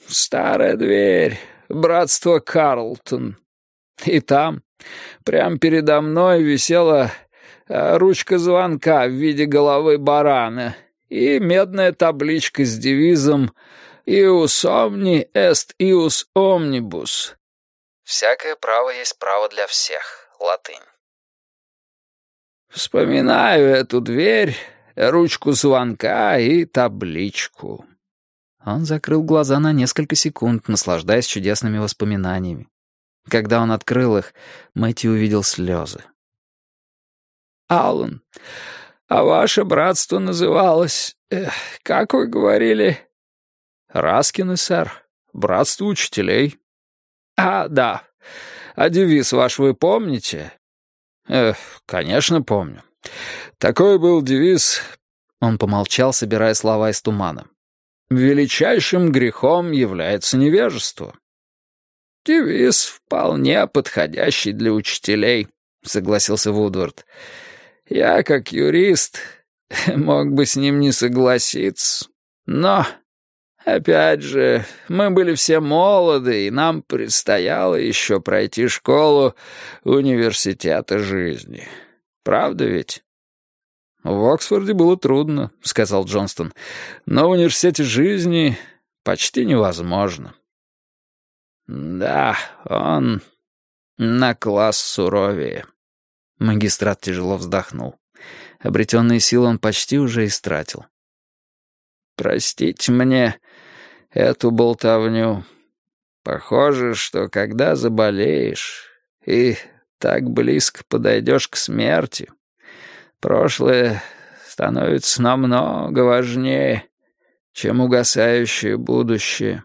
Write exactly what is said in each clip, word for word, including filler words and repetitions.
старая дверь, братство Карлтон. И там, прямо передо мной, висела э, ручка звонка в виде головы барана и медная табличка с девизом «Ius omni est ius omnibus». «Всякое право есть право для всех» — латынь. Вспоминаю эту дверь, ручку звонка и табличку. Он закрыл глаза на несколько секунд, наслаждаясь чудесными воспоминаниями. Когда он открыл их, Мэтью увидел слезы. «Аллан, а ваше братство называлось... Эх, как вы говорили?» «Раскины, сэр. Братство учителей». «А, да. А девиз ваш вы помните?» «Эх, конечно, помню. Такой был девиз...» Он помолчал, собирая слова из тумана. «Величайшим грехом является невежество». «Девиз вполне подходящий для учителей», — согласился Вудвард. «Я, как юрист, мог бы с ним не согласиться. Но, опять же, мы были все молоды, и нам предстояло еще пройти школу университета жизни. Правда ведь?» «В Оксфорде было трудно», — сказал Джонстон, «но в университете жизни почти невозможно». «Да, он на класс суровее». Магистрат тяжело вздохнул. Обретенные силы он почти уже истратил. «Простите мне эту болтовню. Похоже, что когда заболеешь и так близко подойдешь к смерти, прошлое становится намного важнее, чем угасающее будущее».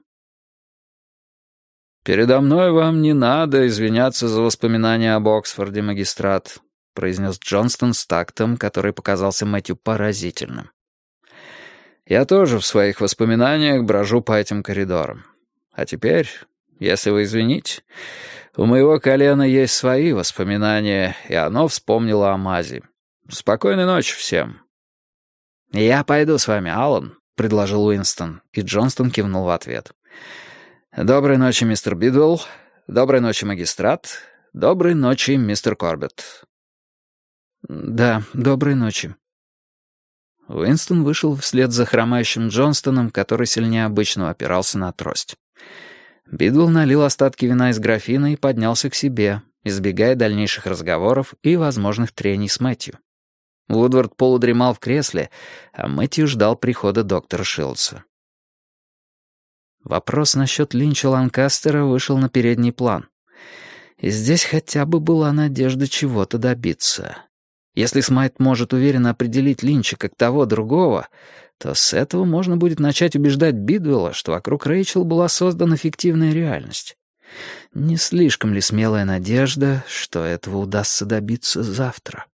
«Передо мной вам не надо извиняться за воспоминания об Оксфорде, магистрат», произнес Джонстон с тактом, который показался Мэтью поразительным. «Я тоже в своих воспоминаниях брожу по этим коридорам. А теперь, если вы извините, у моего колена есть свои воспоминания, и оно вспомнило о мази. Спокойной ночи всем». «Я пойду с вами, Аллан», — предложил Уинстон, и Джонстон кивнул в ответ. «Доброй ночи, мистер Бидуэлл. Доброй ночи, магистрат. Доброй ночи, мистер Корбетт». «Да, доброй ночи». Уинстон вышел вслед за хромающим Джонстоном, который сильнее обычного опирался на трость. Бидуэлл налил остатки вина из графина и поднялся к себе, избегая дальнейших разговоров и возможных трений с Мэтью. Вудвард полудремал в кресле, а Мэтью ждал прихода доктора Шилдса. Вопрос насчет Линча Ланкастера вышел на передний план. И здесь хотя бы была надежда чего-то добиться. Если Смайт может уверенно определить Линча как того другого, то с этого можно будет начать убеждать Бидуэлла, что вокруг Рэйчел была создана фиктивная реальность. Не слишком ли смелая надежда, что этого удастся добиться завтра?